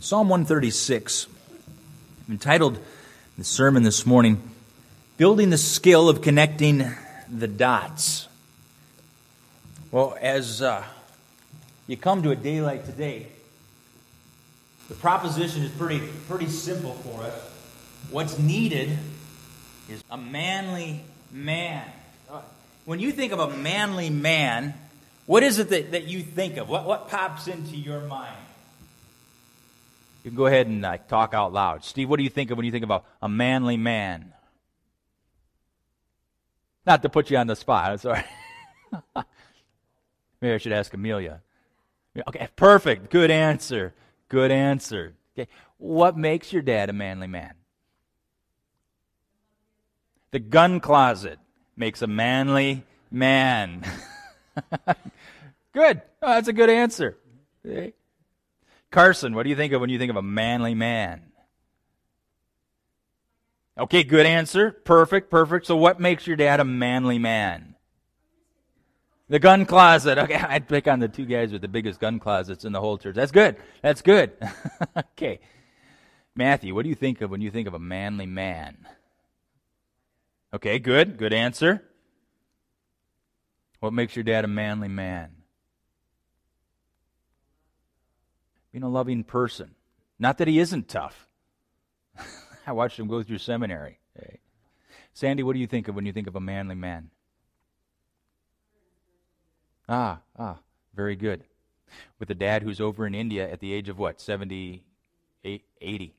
Psalm 136, entitled the sermon this morning, Building the Skill of Connecting the Dots. Well, as you come to a day like today, the proposition is pretty simple for us. What's needed is a manly man. When you think of a manly man, what is it that you think of? What pops into your mind? You can go ahead and talk out loud. Steve, what do you think of when you think of a manly man? Not to put you on the spot, I'm sorry. Maybe I should ask Amelia. Okay, perfect. Good answer. Good answer. Okay. What makes your dad a manly man? The gun closet makes a manly man. Good. Oh, that's a good answer. Okay. Carson, what do you think of when you think of a manly man? Okay, good answer. Perfect. So what makes your dad a manly man? The gun closet. Okay, I'd pick on the two guys with the biggest gun closets in the whole church. That's good. Okay. Matthew, what do you think of when you think of a manly man? Okay, good. Good answer. What makes your dad a manly man? Being a loving person. Not that he isn't tough. I watched him go through seminary. Okay. Sandy, what do you think of when you think of a manly man? Very good. With a dad who's over in India at the age of what? 70, 80.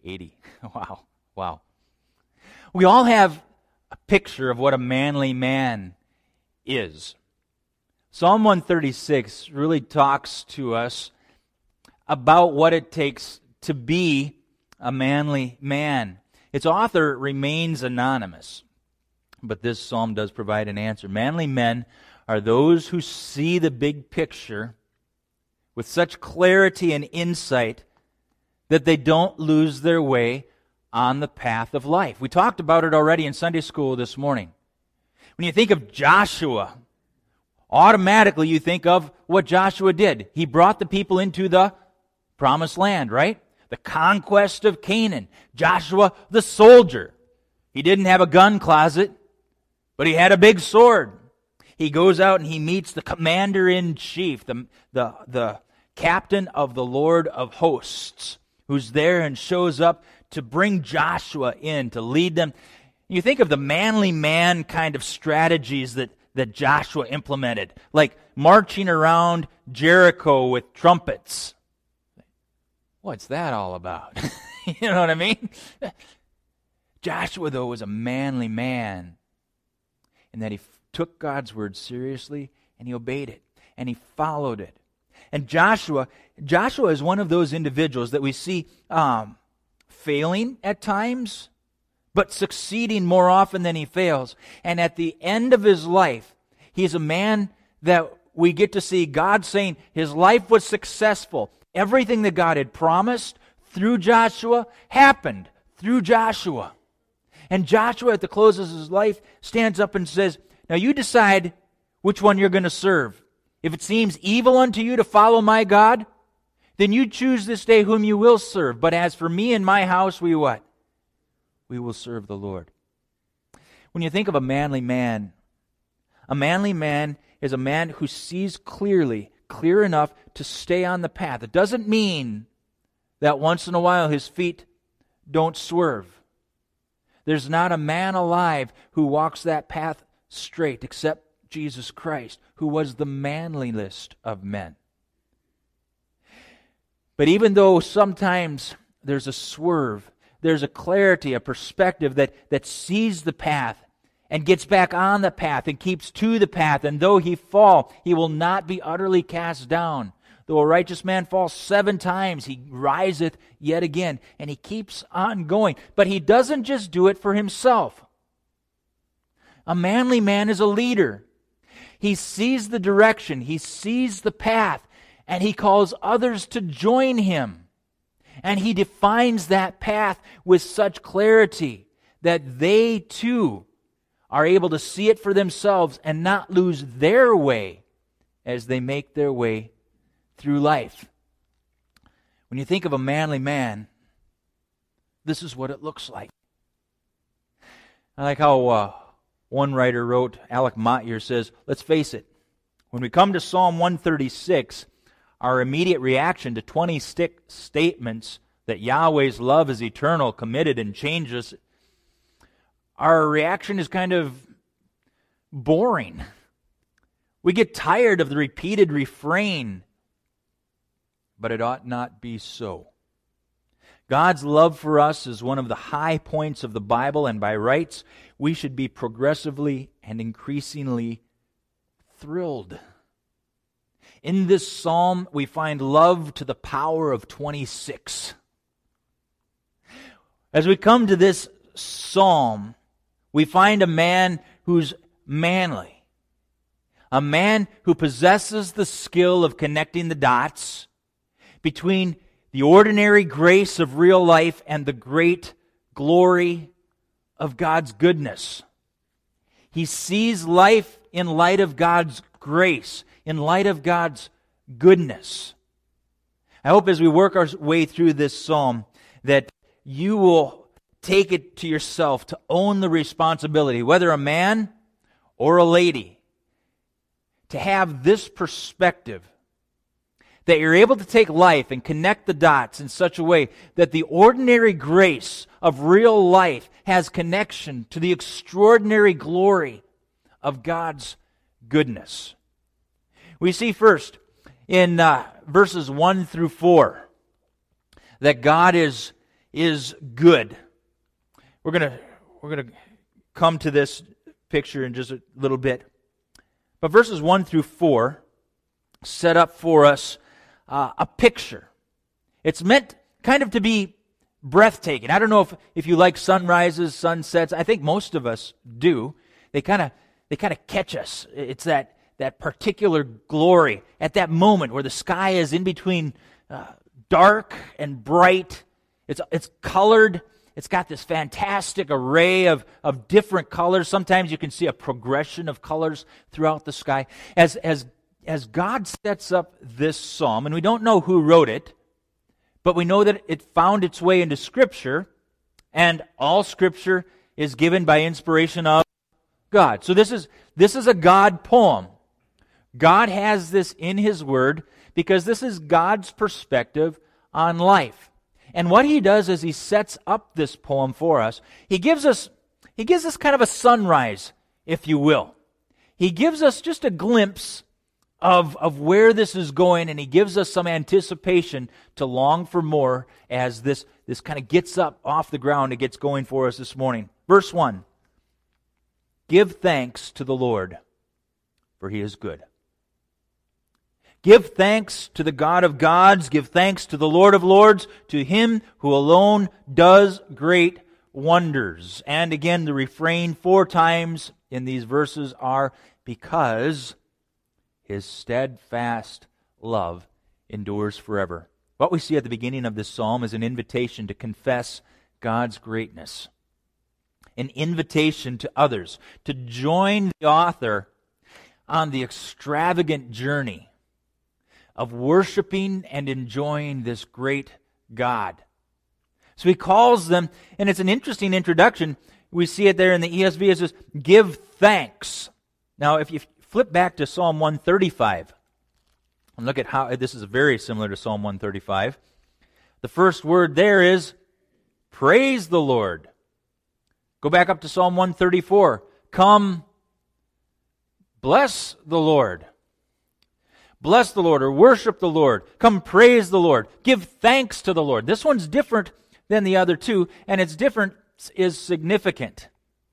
Wow. We all have a picture of what a manly man is. Psalm 136 really talks to us about what it takes to be a manly man. Its author remains anonymous, but this psalm does provide an answer. Manly men are those who see the big picture with such clarity and insight that they don't lose their way on the path of life. We talked about it already in Sunday school this morning. When you think of Joshua, automatically you think of what Joshua did. He brought the people into the Promised land, right? The conquest of Canaan. Joshua, the soldier. He didn't have a gun closet, but he had a big sword. He goes out and he meets the commander-in-chief, the captain of the Lord of hosts, who's there and shows up to bring Joshua in, to lead them. You think of the manly man kind of strategies that Joshua implemented, like marching around Jericho with trumpets. What's that all about? You know what I mean? Joshua, though, was a manly man in that he took God's word seriously and he obeyed it and he followed it. And Joshua is one of those individuals that we see failing at times, but succeeding more often than he fails. And at the end of his life, he's a man that we get to see God saying his life was successful. Everything that God had promised through Joshua happened through Joshua. And Joshua, at the close of his life, stands up and says, now you decide which one you're going to serve. If it seems evil unto you to follow my God, then you choose this day whom you will serve. But as for me and my house, we what? We will serve the Lord. When you think of a manly man is a man who sees clear enough to stay on the path. It doesn't mean that once in a while his feet don't swerve. There's not a man alive who walks that path straight except Jesus Christ, who was the manliest of men. But even though sometimes there's a swerve, there's a clarity, a perspective that sees the path and gets back on the path and keeps to the path. And though he fall, he will not be utterly cast down. Though a righteous man falls 7 times, he riseth yet again. And he keeps on going. But he doesn't just do it for himself. A manly man is a leader. He sees the direction. He sees the path. And he calls others to join him. And he defines that path with such clarity that they too are able to see it for themselves and not lose their way as they make their way through life. When you think of a manly man, this is what it looks like. I like how one writer wrote, Alec Motyer says, let's face it, when we come to Psalm 136, our immediate reaction to 20 statements that Yahweh's love is eternal, committed, and changeless, our reaction is kind of boring. We get tired of the repeated refrain, but it ought not be so. God's love for us is one of the high points of the Bible, and by rights, we should be progressively and increasingly thrilled. In this psalm, we find love to the power of 26. As we come to this psalm, we find a man who's manly, a man who possesses the skill of connecting the dots between the ordinary grace of real life and the great glory of God's goodness. He sees life in light of God's grace, in light of God's goodness. I hope as we work our way through this psalm that you will take it to yourself to own the responsibility, whether a man or a lady, to have this perspective, that you're able to take life and connect the dots in such a way that the ordinary grace of real life has connection to the extraordinary glory of God's goodness. We see first in verses 1 through 4 that God is good. We're going to come to this picture in just a little bit. But verses 1 through 4 set up for us a picture. It's meant kind of to be breathtaking. I don't know if you like sunrises, sunsets. I think most of us do. They kind of catch us. It's that particular glory at that moment where the sky is in between dark and bright. It's colored. It's got this fantastic array of different colors. Sometimes you can see a progression of colors throughout the sky. As God sets up this psalm, and we don't know who wrote it, but we know that it found its way into Scripture, and all Scripture is given by inspiration of God. So this is a God poem. God has this in His Word because this is God's perspective on life. And what He does is He sets up this poem for us. He gives us kind of a sunrise, if you will. He gives us just a glimpse of where this is going, and He gives us some anticipation to long for more as this kind of gets up off the ground and gets going for us this morning. Verse 1, give thanks to the Lord, for He is good. Give thanks to the God of gods, give thanks to the Lord of lords, to Him who alone does great wonders. And again, the refrain 4 times in these verses are, because His steadfast love endures forever. What we see at the beginning of this psalm is an invitation to confess God's greatness. An invitation to others to join the author on the extravagant journey of worshiping and enjoying this great God. So he calls them, and it's an interesting introduction. We see it there in the ESV. It says, give thanks. Now, if you flip back to Psalm 135, and look at how this is very similar to Psalm 135. The first word there is praise the Lord. Go back up to Psalm 134. Come, bless the Lord. Bless the Lord, or worship the Lord. Come praise the Lord. Give thanks to the Lord. This one's different than the other two, and its difference is significant.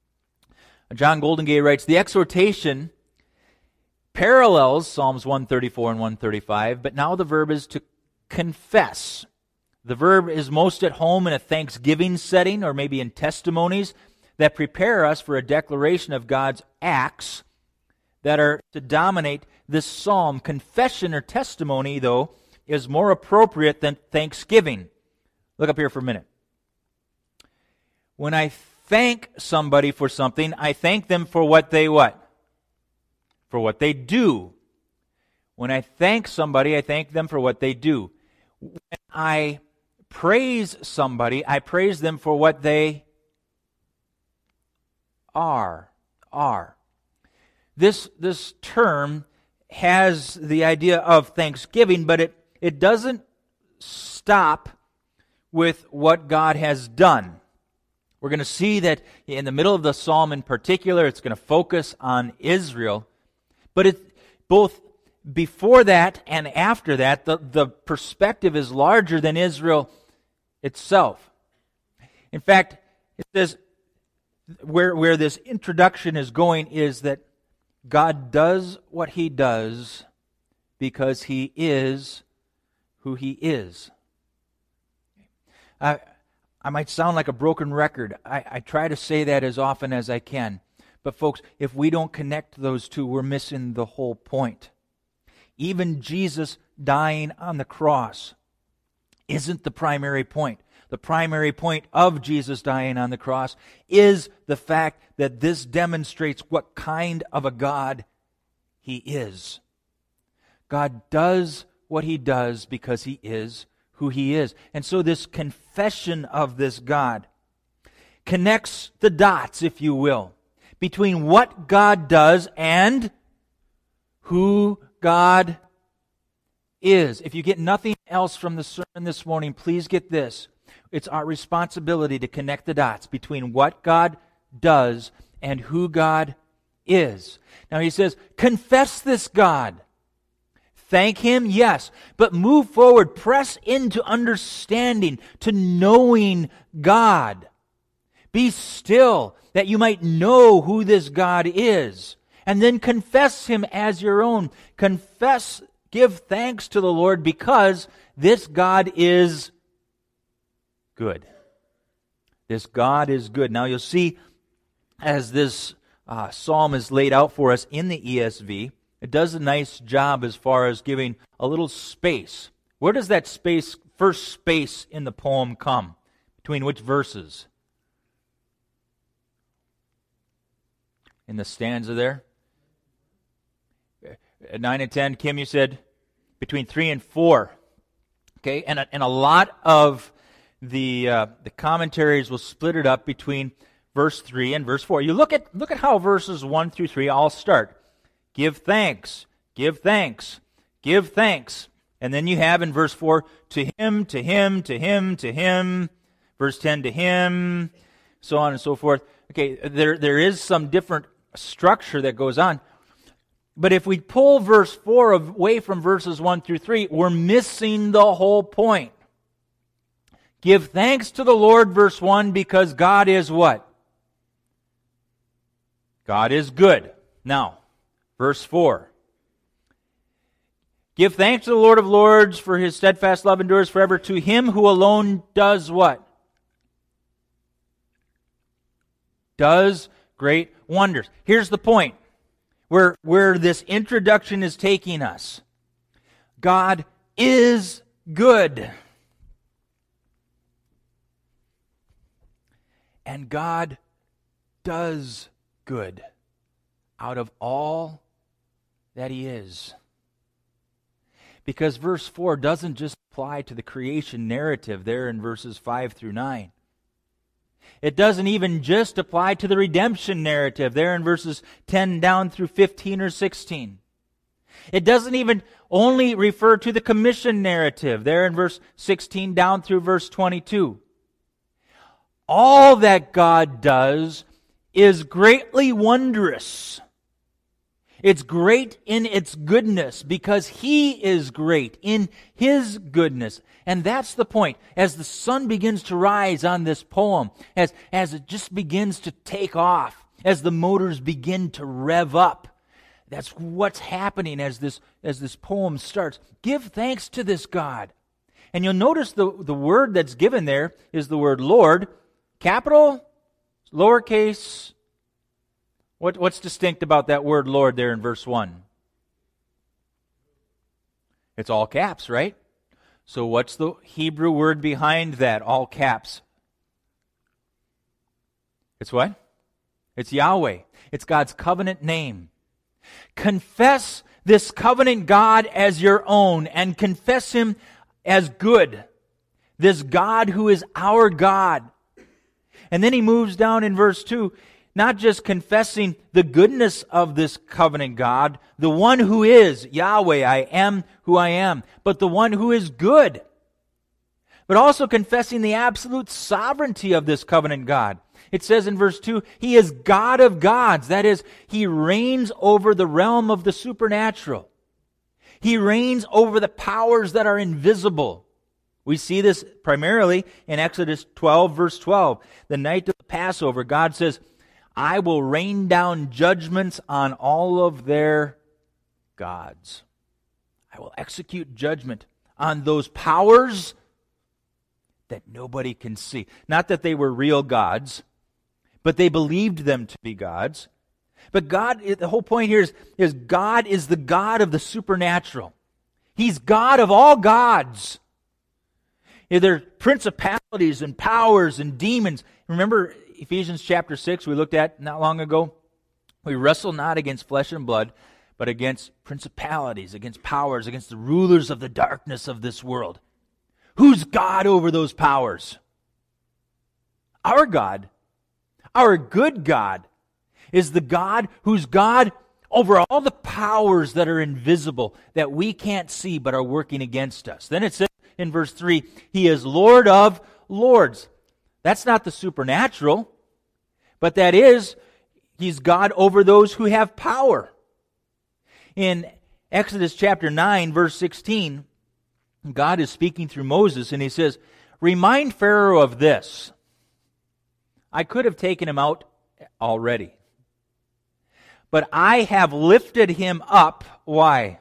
John Goldingay writes, the exhortation parallels Psalms 134 and 135, but now the verb is to confess. The verb is most at home in a thanksgiving setting, or maybe in testimonies that prepare us for a declaration of God's acts that are to dominate this psalm. Confession or testimony, though, is more appropriate than thanksgiving. Look up here for a minute. When I thank somebody for something, I thank them for what they what? For what they do. When I thank somebody, I thank them for what they do. When I praise somebody, I praise them for what they are. This term has the idea of thanksgiving, but it doesn't stop with what God has done. We're going to see that in the middle of the psalm in particular, it's going to focus on Israel. But it both before that and after that, the perspective is larger than Israel itself. In fact, it says where this introduction is going is that God does what He does because He is who He is. I might sound like a broken record. I try to say that as often as I can. But folks, if we don't connect those two, we're missing the whole point. Even Jesus dying on the cross isn't the primary point. The primary point of Jesus dying on the cross is the fact that this demonstrates what kind of a God He is. God does what He does because He is who He is. And so this confession of this God connects the dots, if you will, between what God does and who God is. If you get nothing else from the sermon this morning, please get this. It's our responsibility to connect the dots between what God does and who God is. Now he says, confess this God. Thank Him, yes, but move forward, press into understanding, to knowing God. Be still, that you might know who this God is. And then confess Him as your own. Confess, give thanks to the Lord because this God is good. This God is good. Now you'll see as this psalm is laid out for us in the ESV, it does a nice job as far as giving a little space. Where does that space, first space in the poem come? Between which verses? In the stanza there? 9 and 10, Kim, you said between 3 and 4. Okay, and a lot of the commentaries will split it up between verse 3 and verse 4. You look at how verses 1 through 3 all start. Give thanks, give thanks, give thanks. And then you have in verse 4, to Him, to Him, to Him, to Him. Verse 10, to Him, so on and so forth. Okay, there is some different structure that goes on. But if we pull verse 4 away from verses 1 through 3, we're missing the whole point. Give thanks to the Lord, verse 1, because God is what? God is good. Now, verse 4. Give thanks to the Lord of Lords, for His steadfast love endures forever. To Him who alone does what? Does great wonders. Here's the point. Where this introduction is taking us. God is good. And God does good out of all that He is. Because verse 4 doesn't just apply to the creation narrative there in verses 5 through 9. It doesn't even just apply to the redemption narrative there in verses 10 down through 15 or 16. It doesn't even only refer to the commission narrative there in verse 16 down through verse 22. All that God does is greatly wondrous. It's great in its goodness because He is great in His goodness. And that's the point. As the sun begins to rise on this poem, as it just begins to take off, as the motors begin to rev up, that's what's happening as this poem starts. Give thanks to this God. And you'll notice the word that's given there is the word Lord, capital, lowercase. What's distinct about that word Lord there in verse 1? It's all caps, right? So what's the Hebrew word behind that, all caps? It's what? It's Yahweh. It's God's covenant name. Confess this covenant God as your own and confess Him as good. This God who is our God. And then he moves down in verse 2, not just confessing the goodness of this covenant God, the one who is Yahweh, I am who I am, but the one who is good. But also confessing the absolute sovereignty of this covenant God. It says in verse 2, He is God of gods. That is, He reigns over the realm of the supernatural. He reigns over the powers that are invisible. We see this primarily in Exodus 12, verse 12. The night of the Passover, God says, I will rain down judgments on all of their gods. I will execute judgment on those powers that nobody can see. Not that they were real gods, but they believed them to be gods. But God, the whole point here is God is the God of the supernatural. He's God of all gods. There are principalities and powers and demons. Remember Ephesians chapter 6 we looked at not long ago? We wrestle not against flesh and blood, but against principalities, against powers, against the rulers of the darkness of this world. Who's God over those powers? Our God, our good God, is the God who's God over all the powers that are invisible, that we can't see but are working against us. Then it says in verse 3, He is Lord of lords. That's not the supernatural, but that is, He's God over those who have power. In Exodus chapter 9, verse 16, God is speaking through Moses, and He says, Remind Pharaoh of this. I could have taken him out already, but I have lifted him up. Why?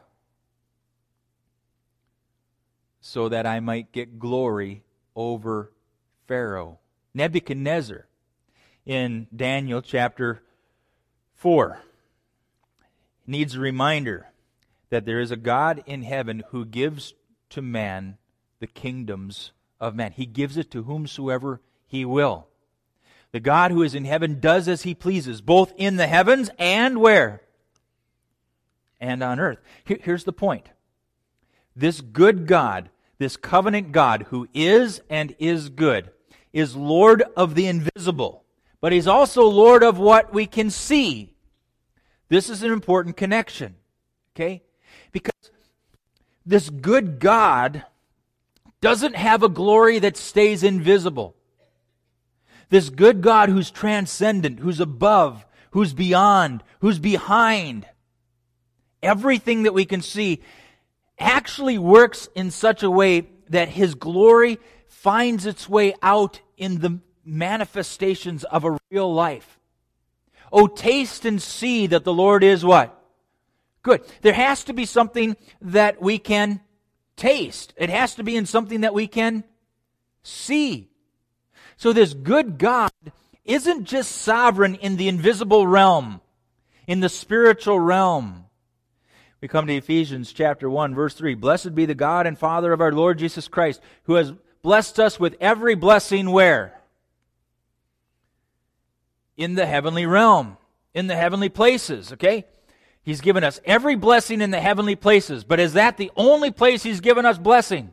So that I might get glory over Pharaoh. Nebuchadnezzar, in Daniel chapter 4, needs a reminder that there is a God in heaven who gives to man the kingdoms of man. He gives it to whomsoever He will. The God who is in heaven does as He pleases, both in the heavens and where? And on earth. Here's the point. This good God, this covenant God who is and is good, is Lord of the invisible, but He's also Lord of what we can see. This is an important connection, okay? Because this good God doesn't have a glory that stays invisible. This good God who's transcendent, who's above, who's beyond, who's behind everything that we can see, actually works in such a way that His glory finds its way out in the manifestations of a real life. Oh, taste and see that the Lord is what? Good. There has to be something that we can taste. It has to be in something that we can see. So this good God isn't just sovereign in the invisible realm, in the spiritual realm. We come to Ephesians chapter 1, verse 3. Blessed be the God and Father of our Lord Jesus Christ, who has blessed us with every blessing where? In the heavenly realm, in the heavenly places, okay? He's given us every blessing in the heavenly places, but is that the only place He's given us blessing?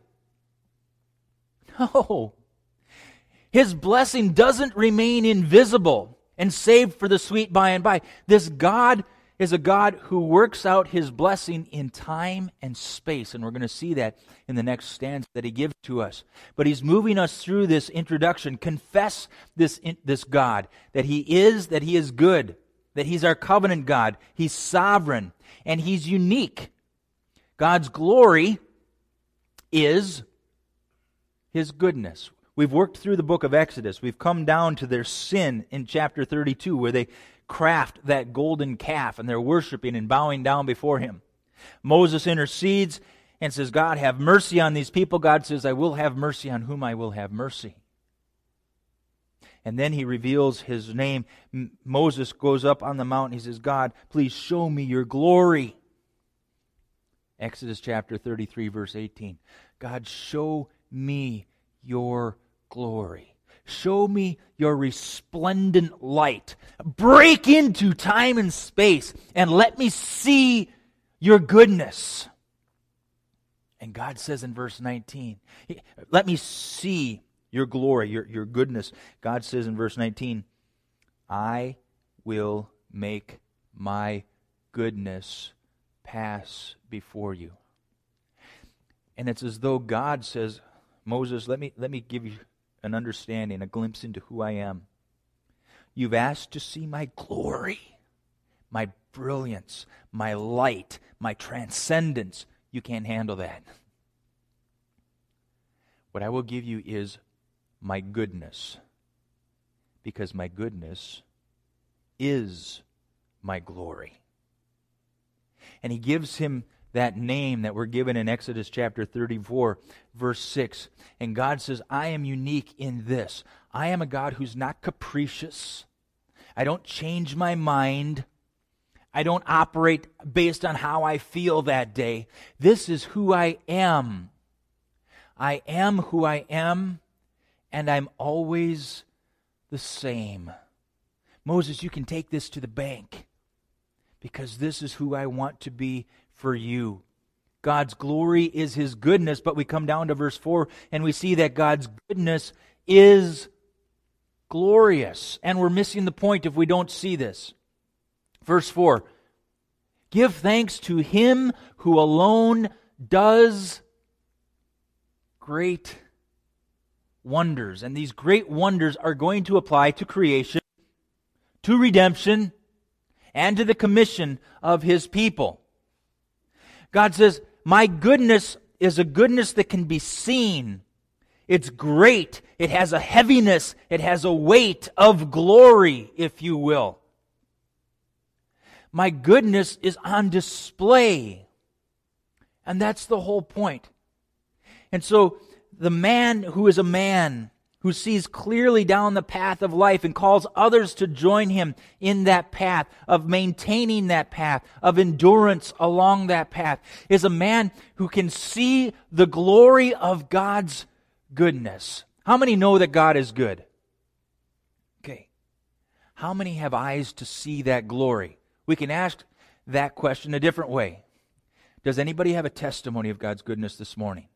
No. His blessing doesn't remain invisible and saved for the sweet by and by. This God is a God who works out His blessing in time and space, and we're going to see that in the next stanza that He gives to us. But He's moving us through this introduction. Confess this God, that He is good, that He's our covenant God, He's sovereign, and He's unique. God's glory is His goodness. We've worked through the book of Exodus. We've come down to their sin in chapter 32, where they craft that golden calf and they're worshiping and bowing down before Him. Moses intercedes and says, God, have mercy on these people. God says, I will have mercy on whom I will have mercy. And then He reveals His name. Moses goes up on the mountain. He says, God, please show me your glory. Exodus chapter 33, verse 18. God, show me your glory. Show me your resplendent light. Break into time and space and let me see your goodness. And God says in verse 19, let me see your glory, your goodness. God says in verse 19, I will make my goodness pass before you. And it's as though God says, Moses, let me give you an understanding, a glimpse into who I am. You've asked to see my glory, my brilliance, my light, my transcendence. You can't handle that. What I will give you is my goodness, because my goodness is my glory. And he gives him that name that we're given in Exodus chapter 34, verse 6. And God says, I am unique in this. I am a God who's not capricious. I don't change my mind. I don't operate based on how I feel that day. This is who I am. I am who I am, and I'm always the same. Moses, you can take this to the bank, because this is who I want to be for you. God's glory is His goodness, but we come down to verse 4, and we see that God's goodness is glorious. And we're missing the point if we don't see this. Verse 4, give thanks to Him who alone does great wonders. And these great wonders are going to apply to creation, to redemption, and to the commission of His people. God says, my goodness is a goodness that can be seen. It's great. It has a heaviness. It has a weight of glory, if you will. My goodness is on display. And that's the whole point. And so the man who is a man, who sees clearly down the path of life and calls others to join him in that path, of maintaining that path, of endurance along that path, is a man who can see the glory of God's goodness. How many know that God is good? Okay. How many have eyes to see that glory? We can ask that question a different way. Does anybody have a testimony of God's goodness this morning?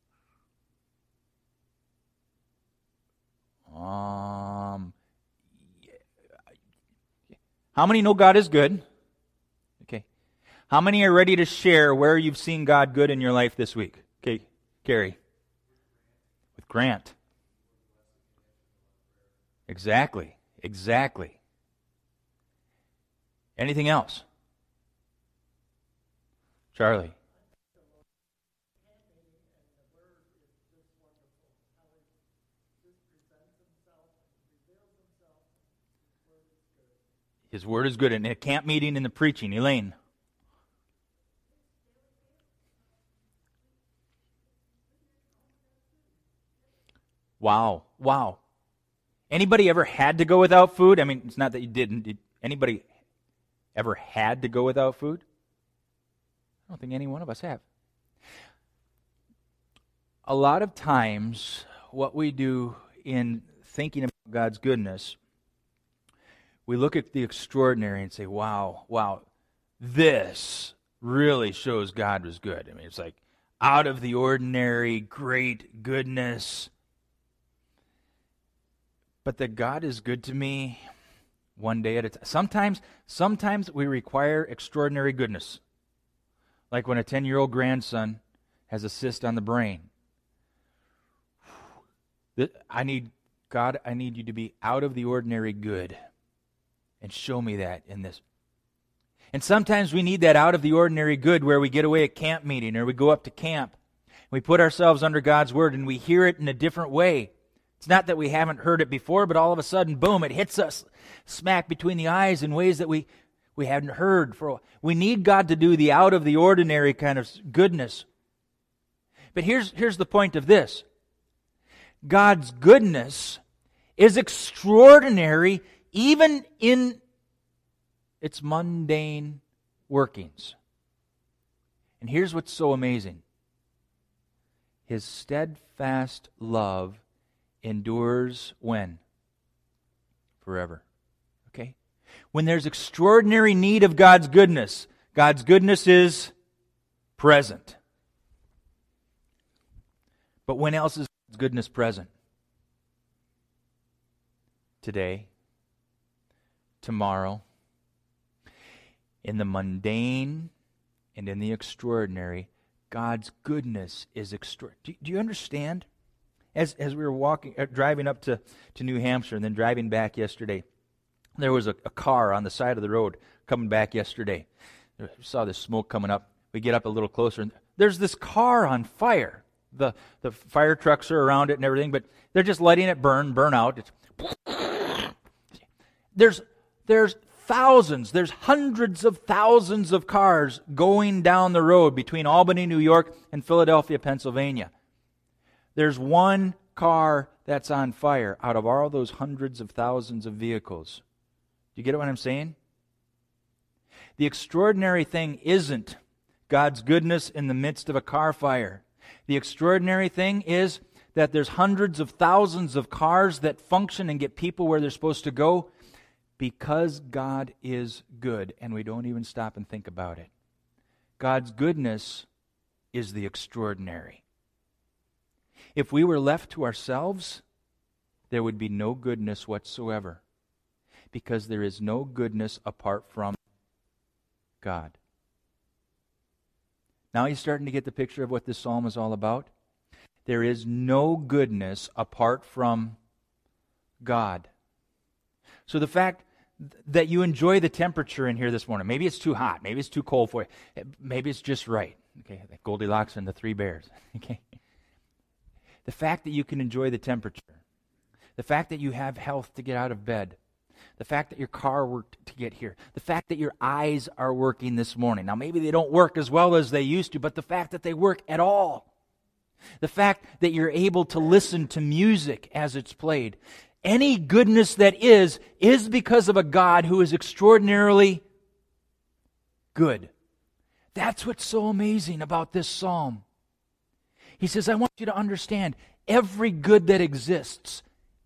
How many know God is good? Okay. How many are ready to share where you've seen God good in your life this week? Okay, Carrie. With Grant. Exactly. Anything else? Charlie. His word is good. And a camp meeting in the preaching. Elaine. Wow. Anybody ever had to go without food? I mean, it's not that you didn't. Did anybody ever had to go without food? I don't think any one of us have. A lot of times, what we do in thinking about God's goodness, we look at the extraordinary and say, wow, this really shows God was good. I mean, it's like out of the ordinary, great goodness. But that God is good to me one day at a time. Sometimes we require extraordinary goodness. Like when a 10-year-old grandson has a cyst on the brain. I need you to be out of the ordinary good. And show me that in this. And sometimes we need that out of the ordinary good where we get away at camp meeting or we go up to camp. We put ourselves under God's word and we hear it in a different way. It's not that we haven't heard it before, but all of a sudden, boom, it hits us smack between the eyes in ways that we hadn't heard for a while. We need God to do the out of the ordinary kind of goodness. But here's the point of this. God's goodness is extraordinary even in its mundane workings. And here's what's so amazing. His steadfast love endures when? Forever. Okay? When there's extraordinary need of God's goodness is present. But when else is God's goodness present? Today, tomorrow, in the mundane and in the extraordinary, God's goodness is extraordinary. Do you understand? As we were driving up to New Hampshire and then driving back yesterday, there was a car on the side of the road coming back yesterday. We saw this smoke coming up. We get up a little closer, and there's this car on fire. The fire trucks are around it and everything, but they're just letting it burn out. There's thousands, there's hundreds of thousands of cars going down the road between Albany, New York, and Philadelphia, Pennsylvania. There's one car that's on fire out of all those hundreds of thousands of vehicles. Do you get what I'm saying? The extraordinary thing isn't God's goodness in the midst of a car fire. The extraordinary thing is that there's hundreds of thousands of cars that function and get people where they're supposed to go because God is good, and we don't even stop and think about it. God's goodness is the extraordinary. If we were left to ourselves, there would be no goodness whatsoever, because there is no goodness apart from God. Now you're starting to get the picture of what this psalm is all about? There is no goodness apart from God. So the fact that you enjoy the temperature in here this morning, maybe it's too hot, maybe it's too cold for you, maybe it's just right. Okay, like Goldilocks and the Three Bears. Okay. The fact that you can enjoy the temperature, the fact that you have health to get out of bed, the fact that your car worked to get here, the fact that your eyes are working this morning. Now maybe they don't work as well as they used to, but the fact that they work at all, the fact that you're able to listen to music as it's played, any goodness that is because of a God who is extraordinarily good. That's what's so amazing about this psalm. He says, I want you to understand, every good that exists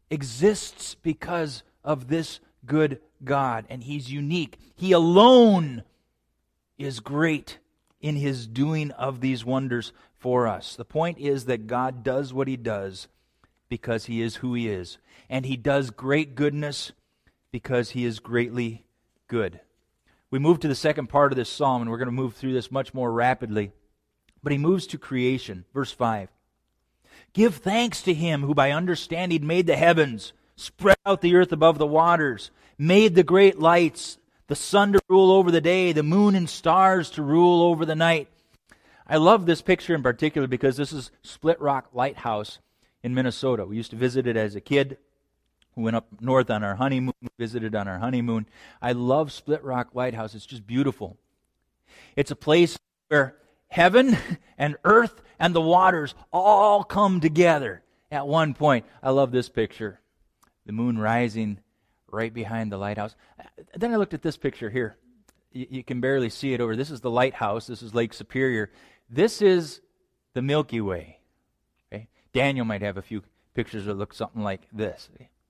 because of this good God, and He's unique. He alone is great in His doing of these wonders for us. The point is that God does what He does because He is who He is, and He does great goodness because He is greatly good. We move to the second part of this psalm, and we're going to move through this much more rapidly. But he moves to creation. Verse 5. Give thanks to Him who by understanding made the heavens, spread out the earth above the waters, made the great lights, the sun to rule over the day, the moon and stars to rule over the night. I love this picture in particular because this is Split Rock Lighthouse in Minnesota. We used to visit it as a kid. We went up north on our honeymoon, visited on our honeymoon. I love Split Rock Lighthouse. It's just beautiful. It's a place where heaven and earth and the waters all come together at one point. I love this picture. The moon rising right behind the lighthouse. Then I looked at this picture here. You can barely see it over. This is the lighthouse. This is Lake Superior. This is the Milky Way. Okay? Daniel might have a few pictures that look something like this.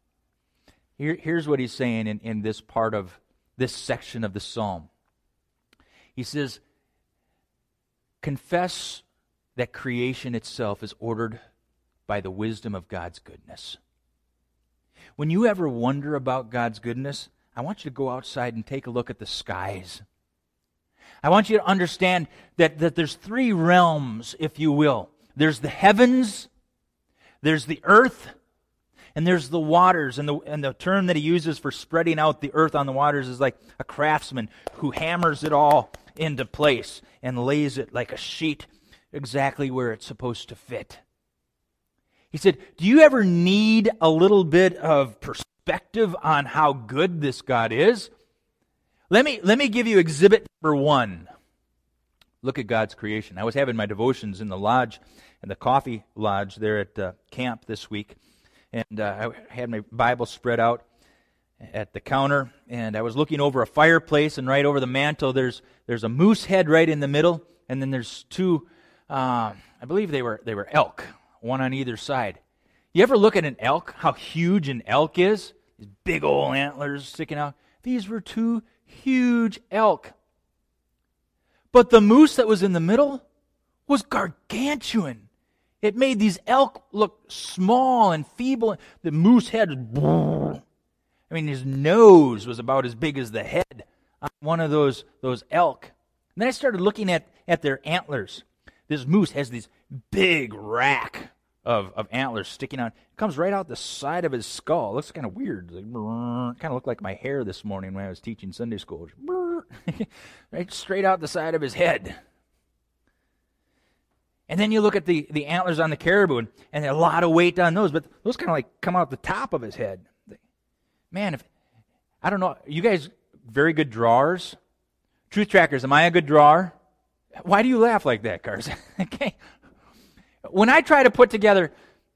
Here's what he's saying in this part of this section of the psalm. He says, confess that creation itself is ordered by the wisdom of God's goodness. When you ever wonder about God's goodness, I want you to go outside and take a look at the skies. I want you to understand that there's three realms, if you will. There's the heavens, there's the earth, and there's the waters. And the term that he uses for spreading out the earth on the waters is like a craftsman who hammers it all into place and lays it like a sheet exactly where it's supposed to fit. He said, do you ever need a little bit of perspective on how good this God is? Let me give you exhibit number 1. Look at God's creation. I was having my devotions in the lodge, in the coffee lodge there at camp this week, and I had my Bible spread out at the counter, and I was looking over a fireplace, and right over the mantle there's a moose head right in the middle, and then there's two, I believe they were elk, one on either side. You ever look at an elk, how huge an elk is? These big old antlers sticking out. These were two huge elk. But the moose that was in the middle was gargantuan. It made these elk look small and feeble. The moose head was, I mean, his nose was about as big as the head on one of those elk. And then I started looking at their antlers. This moose has these big rack of antlers sticking out. It comes right out the side of his skull. It looks kind of weird. Like, kind of looked like my hair this morning when I was teaching Sunday school. Right straight out the side of his head. And then you look at the antlers on the caribou, and a lot of weight on those, but those kind of like come out the top of his head. Man, I don't know, you guys very good drawers? Truth Trackers, am I a good drawer? Why do you laugh like that, Carson? Okay. When I try to put together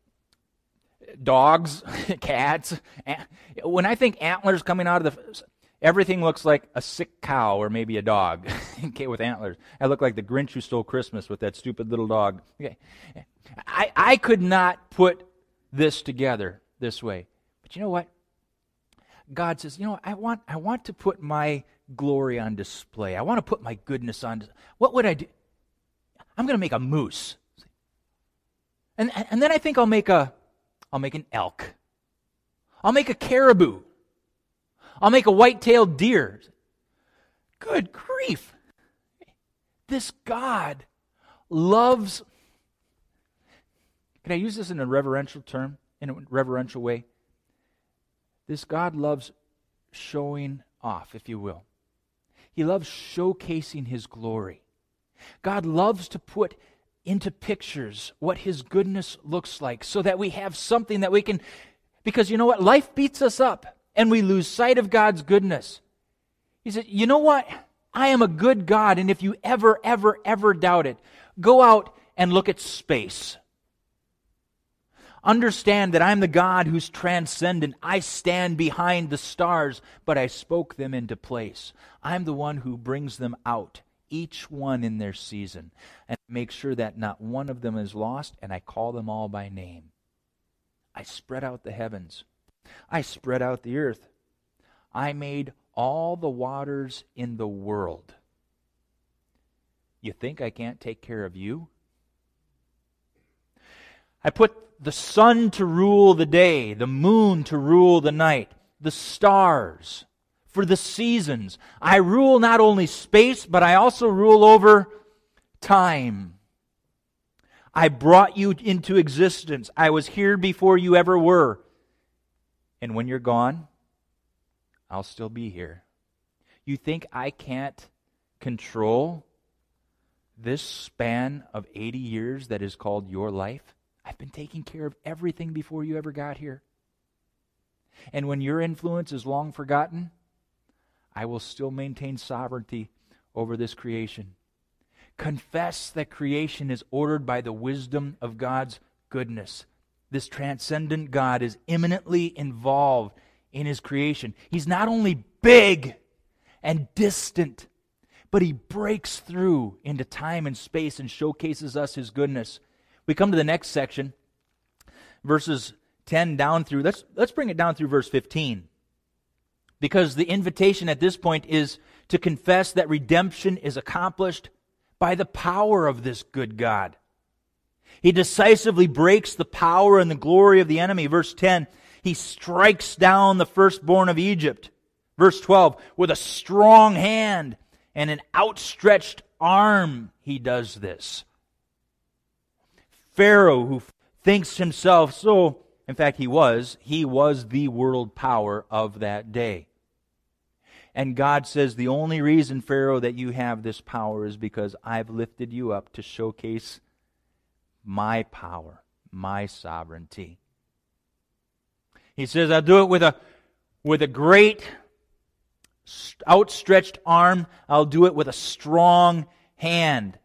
dogs, cats, when I think antlers coming out of everything looks like a sick cow or maybe a dog, okay, with antlers. I look like the Grinch who stole Christmas with that stupid little dog. Okay. I could not put this together this way. But you know what? God says, I want to put my glory on display. I want to put my goodness on display. What would I do? I'm going to make a moose. And then I think I'll make an elk. I'll make a caribou. I'll make a white-tailed deer. Good grief. This God loves, can I use this in a reverential term, in a reverential way? This God loves showing off, if you will. He loves showcasing His glory. God loves to put into pictures what His goodness looks like so that we have something that we can, because you know what? Life beats us up and we lose sight of God's goodness. He said, you know what? I am a good God, and if you ever doubt it, go out and look at space. Understand that I'm the God who's transcendent. I stand behind the stars, but I spoke them into place. I'm the one who brings them out, each one in their season, and make sure that not one of them is lost, and I call them all by name. I spread out the heavens. I spread out the earth. I made all the waters in the world. You think I can't take care of you? I put the sun to rule the day, the moon to rule the night, the stars for the seasons. I rule not only space, but I also rule over time. I brought you into existence. I was here before you ever were. And when you're gone, I'll still be here. You think I can't control this span of 80 years that is called your life? I've been taking care of everything before you ever got here. And when your influence is long forgotten, I will still maintain sovereignty over this creation. Confess that creation is ordered by the wisdom of God's goodness. This transcendent God is imminently involved in His creation. He's not only big and distant, but He breaks through into time and space and showcases us His goodness. We come to the next section, verses 10 down through, let's bring it down through verse 15. Because the invitation at this point is to confess that redemption is accomplished by the power of this good God. He decisively breaks the power and the glory of the enemy. Verse 10, He strikes down the firstborn of Egypt. Verse 12, with a strong hand and an outstretched arm He does this. Pharaoh, who thinks himself so, in fact he was the world power of that day. And God says, the only reason, Pharaoh, that you have this power is because I've lifted you up to showcase my power, my sovereignty. He says, I'll do it with a great outstretched arm. I'll do it with a strong hand.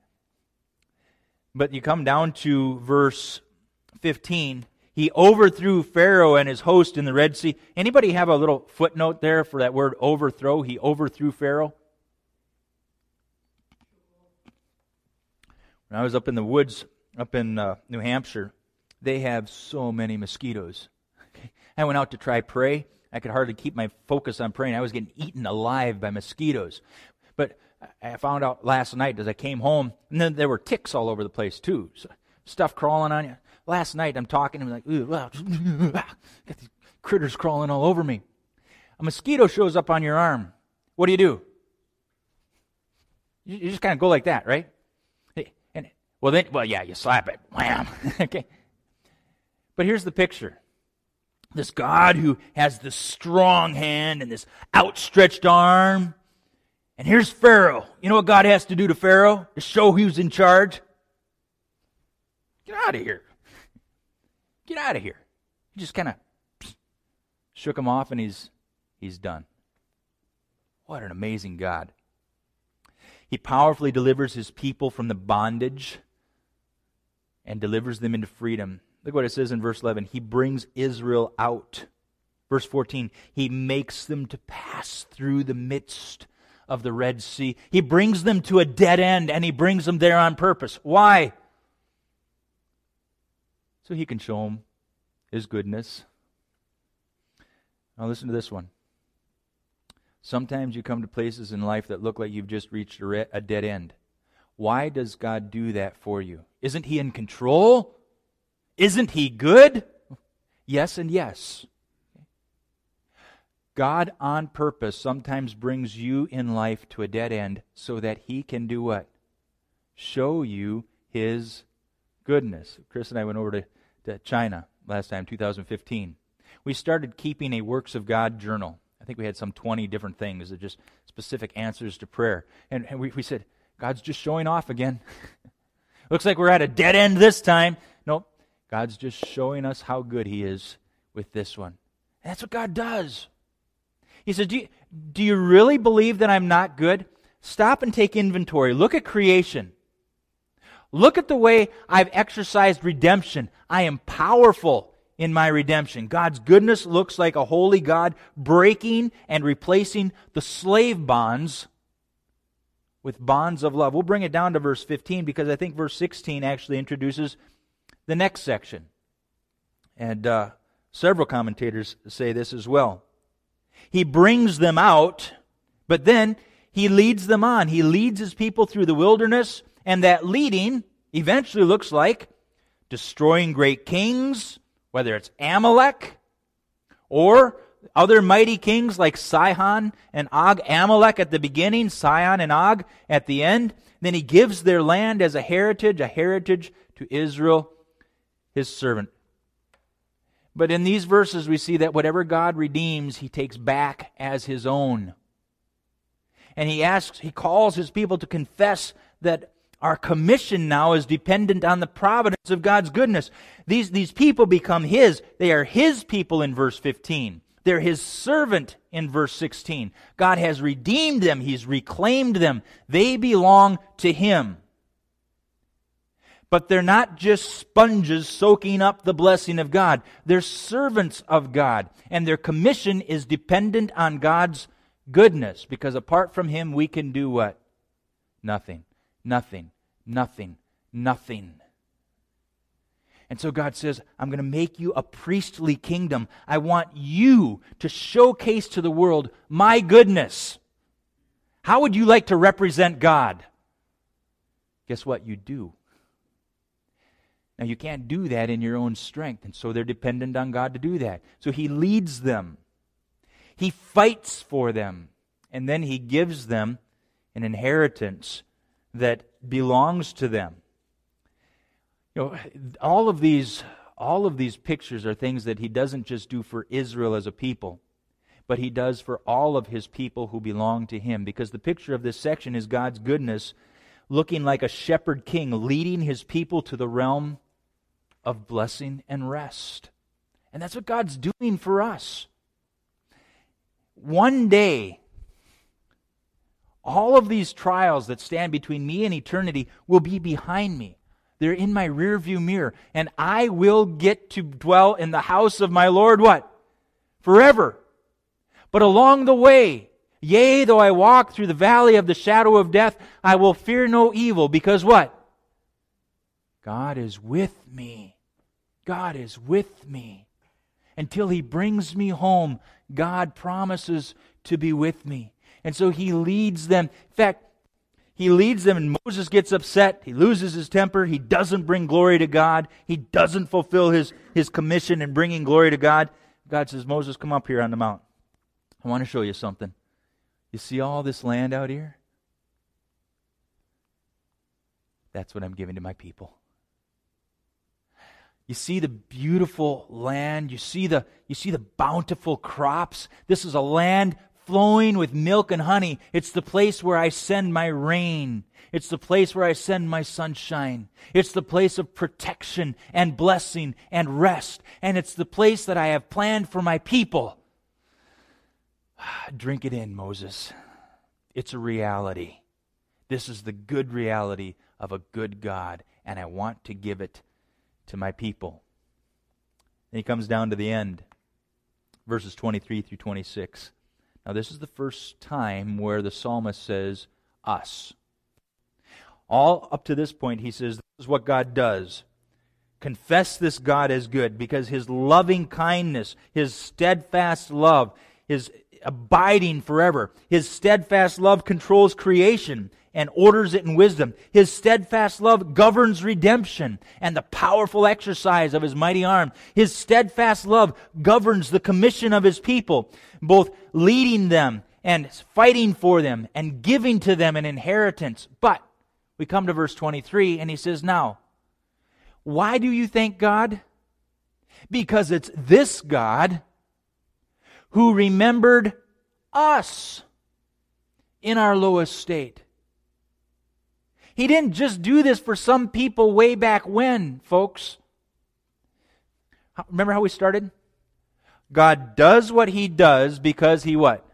But you come down to verse 15. He overthrew Pharaoh and his host in the Red Sea. Anybody have a little footnote there for that word overthrow? He overthrew Pharaoh. When I was up in the woods, up in New Hampshire, they have so many mosquitoes. I went out to try pray. I could hardly keep my focus on praying. I was getting eaten alive by mosquitoes. But I found out last night as I came home, and then there were ticks all over the place too. stuff crawling on you. Last night I'm talking to him like, ooh, wow, got these critters crawling all over me. A mosquito shows up on your arm. What do? You just kind of go like that, right? And you slap it. Wham. Okay. But here's the picture. This God who has this strong hand and this outstretched arm. And here's Pharaoh. You know what God has to do to Pharaoh to show he was in charge? Get out of here. Get out of here. He just kind of shook him off and he's done. What an amazing God. He powerfully delivers his people from the bondage and delivers them into freedom. Look what it says in verse 11. He brings Israel out. Verse 14. He makes them to pass through the midst of the Red Sea. He brings them to a dead end, and he brings them there on purpose. Why? So he can show them his goodness. Now listen to this one. Sometimes you come to places in life that look like you've just reached a dead end. Why does God do that for you? Isn't he in control? Isn't he good? Yes and yes. God on purpose sometimes brings you in life to a dead end so that he can do what? Show you his goodness. Chris and I went over to China last time, 2015. We started keeping a Works of God journal. I think we had some 20 different things that just specific answers to prayer. And we said, God's just showing off again. Looks like we're at a dead end this time. Nope. God's just showing us how good he is with this one. And that's what God does. He says, do you really believe that I'm not good? Stop and take inventory. Look at creation. Look at the way I've exercised redemption. I am powerful in my redemption. God's goodness looks like a holy God breaking and replacing the slave bonds with bonds of love. We'll bring it down to verse 15 because I think verse 16 actually introduces the next section. And several commentators say this as well. He brings them out, but then he leads them on. He leads his people through the wilderness, and that leading eventually looks like destroying great kings, whether it's Amalek or other mighty kings like Sihon and Og. Amalek at the beginning, Sihon and Og at the end. Then he gives their land as a heritage to Israel, his servant. But in these verses we see that whatever God redeems, he takes back as his own. And he calls his people to confess that our commission now is dependent on the providence of God's goodness. These people become his. They are his people in verse 15. They're his servant in verse 16. God has redeemed them. He's reclaimed them. They belong to him. But they're not just sponges soaking up the blessing of God. They're servants of God. And their commission is dependent on God's goodness. Because apart from him, we can do what? Nothing. Nothing. Nothing. Nothing. And so God says, I'm going to make you a priestly kingdom. I want you to showcase to the world my goodness. How would you like to represent God? Guess what? You do. Now, you can't do that in your own strength, and so they're dependent on God to do that. So he leads them. He fights for them, and then he gives them an inheritance that belongs to them. You know, all of these pictures are things that he doesn't just do for Israel as a people, but he does for all of his people who belong to him. Because the picture of this section is God's goodness looking like a shepherd king leading his people to the realm of blessing and rest. And that's what God's doing for us. One day, all of these trials that stand between me and eternity will be behind me. They're in my rearview mirror. And I will get to dwell in the house of my Lord, what? Forever. But along the way, yea, though I walk through the valley of the shadow of death, I will fear no evil. Because what? God is with me. God is with me. Until he brings me home, God promises to be with me. And so he leads them. In fact, He leads them, and Moses gets upset. He loses his temper. He doesn't bring glory to God. He doesn't fulfill his commission in bringing glory to God. God says, Moses, come up here on the mount. I want to show you something. You see all this land out here? That's what I'm giving to my people. You see the beautiful land. You see the bountiful crops. This is a land flowing with milk and honey. It's the place where I send my rain. It's the place where I send my sunshine. It's the place of protection and blessing and rest. And it's the place that I have planned for my people. Drink it in, Moses. It's a reality. This is the good reality of a good God, and I want to give it to my people. And he comes down to the end, verses 23 through 26. Now, this is the first time where the psalmist says, us. All up to this point, he says, this is what God does. Confess this God as good, because His loving kindness, His steadfast love, His abiding forever. His steadfast love controls creation and orders it in wisdom. His steadfast love governs redemption and the powerful exercise of His mighty arm. His steadfast love governs the commission of His people, both leading them and fighting for them and giving to them an inheritance. But we come to verse 23 and he says, now, why do you thank God? Because it's this God who remembered us in our lowest state. He didn't just do this for some people way back when, folks. Remember how we started? God does what He does because He what?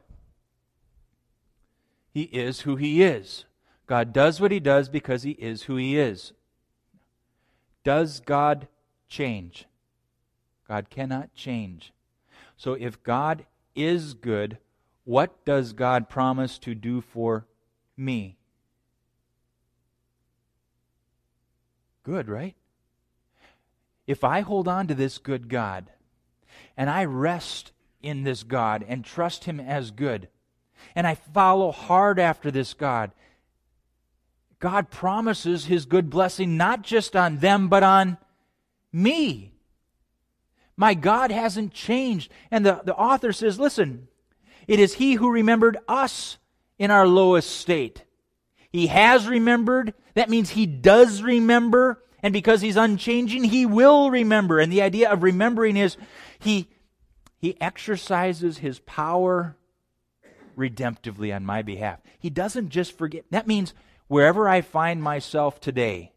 He is who He is. God does what He does because He is who He is. Does God change? God cannot change. So if God is good, what does God promise to do for me? Good, right? If I hold on to this good God, and I rest in this God and trust Him as good, and I follow hard after this God, God promises His good blessing not just on them, but on me. My God hasn't changed. And the author says, listen, it is He who remembered us in our lowest state. He has remembered. That means He does remember. And because He's unchanging, He will remember. And the idea of remembering is He exercises His power redemptively on my behalf. He doesn't just forget. That means wherever I find myself today,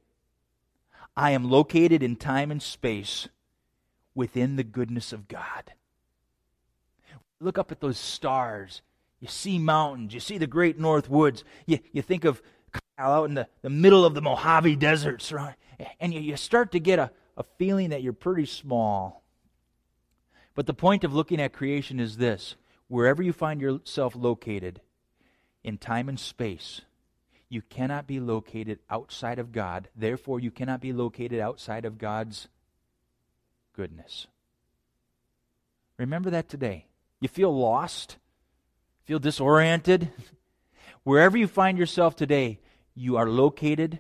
I am located in time and space within the goodness of God. Look up at those stars. You see mountains. You see the great north woods. You think of Kyle out in the middle of the Mojave Desert. And you start to get a feeling that you're pretty small. But the point of looking at creation is this. Wherever you find yourself located in time and space, you cannot be located outside of God. Therefore, you cannot be located outside of God's goodness. Remember that today. You feel lost? Feel disoriented? Wherever you find yourself today, you are located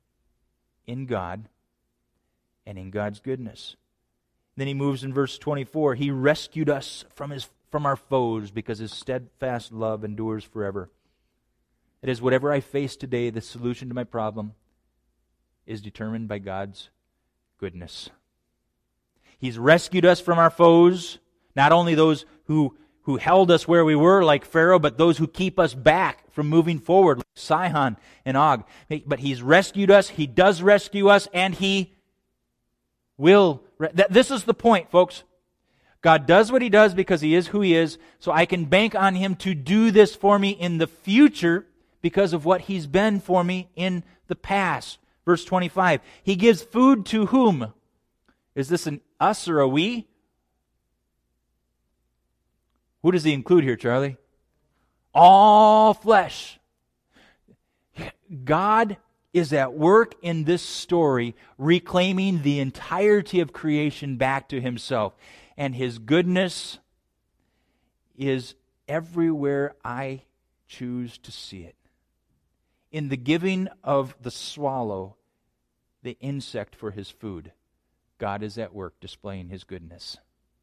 in God and in God's goodness. Then he moves in verse 24. He rescued us from our foes because His steadfast love endures forever. It is whatever I face today, the solution to my problem is determined by God's goodness. He's rescued us from our foes, not only those who held us where we were, like Pharaoh, but those who keep us back from moving forward, like Sihon and Og. But He's rescued us, He does rescue us, and He will. This is the point, folks. God does what He does because He is who He is, so I can bank on Him to do this for me in the future because of what He's been for me in the past. Verse 25, He gives food to whom? Is this an us or a we? Who does He include here, Charlie? All flesh. God is at work in this story, reclaiming the entirety of creation back to Himself. And His goodness is everywhere I choose to see it. in the giving of the swallow, the insect for his food, God is at work displaying his goodness.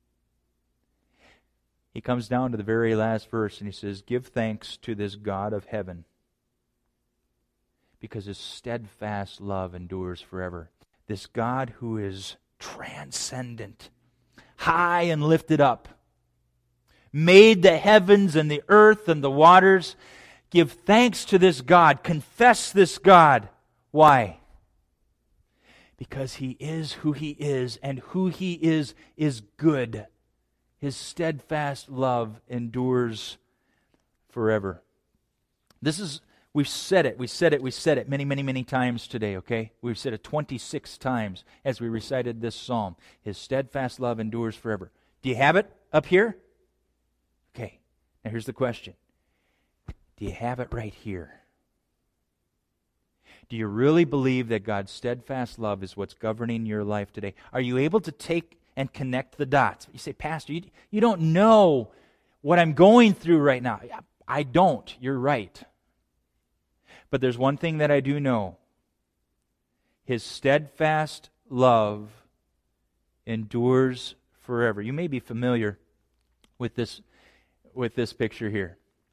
He comes down to the very last verse and he says, give thanks to this God of heaven, because his steadfast love endures forever. This God who is transcendent, high and lifted up, made the heavens and the earth and the waters. Give thanks to this God. Confess this God. Why? Because he is who he is, and who he is good. His steadfast love endures forever. We've said it many, many, many times today, okay? We've said it 26 times as we recited this psalm. His steadfast love endures forever. Do you have it up here? Okay, now here's the question. Do you have it right here? Do you really believe that God's steadfast love is what's governing your life today? Are you able to take and connect the dots? You say, Pastor, you don't know what I'm going through right now. I don't. You're right. But there's one thing that I do know. His steadfast love endures forever. You may be familiar with this picture here.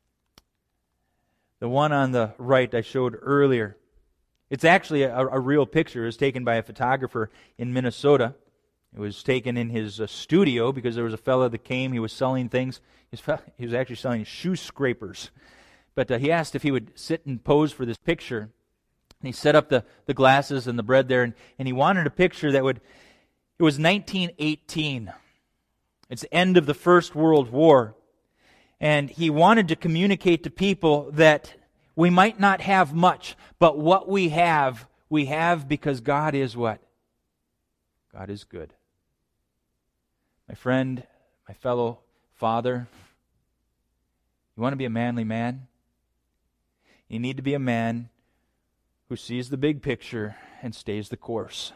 The one on the right I showed earlier. It's actually a real picture. It was taken by a photographer in Minnesota. It was taken in his studio because there was a fellow that came. He was selling things. He was actually selling shoe scrapers. But he asked if he would sit and pose for this picture. And he set up the glasses and the bread there, and he wanted a picture that would... It was 1918. It's the end of the First World War. And he wanted to communicate to people that we might not have much, but what we have because God is what? God is good. My friend, my fellow father, you want to be a manly man? You need to be a man who sees the big picture and stays the course.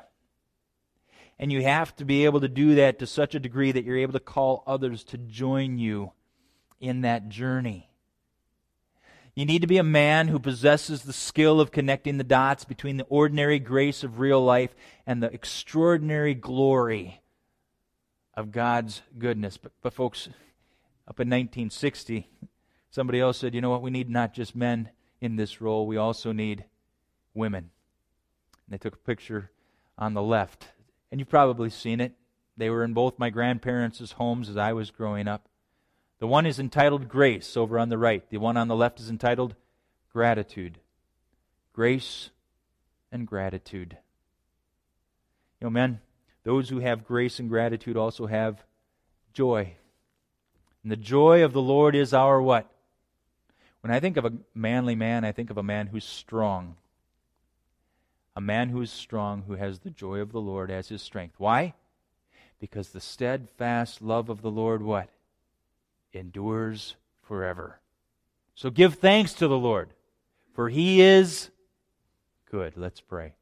And you have to be able to do that to such a degree that you're able to call others to join you in that journey. You need to be a man who possesses the skill of connecting the dots between the ordinary grace of real life and the extraordinary glory of God's goodness. But folks, up in 1960, somebody else said, you know what, we need not just men in this role, we also need women. And they took a picture on the left, and you've probably seen it. They were in both my grandparents' homes as I was growing up. The one is entitled Grace over on the right. The one on the left is entitled Gratitude. Grace and gratitude. You know, men, those who have grace and gratitude also have joy. And the joy of the Lord is our what? When I think of a manly man, I think of a man who's strong. A man who is strong, who has the joy of the Lord as his strength. Why? Because the steadfast love of the Lord, what? Endures forever. So give thanks to the Lord, for he is good. Let's pray.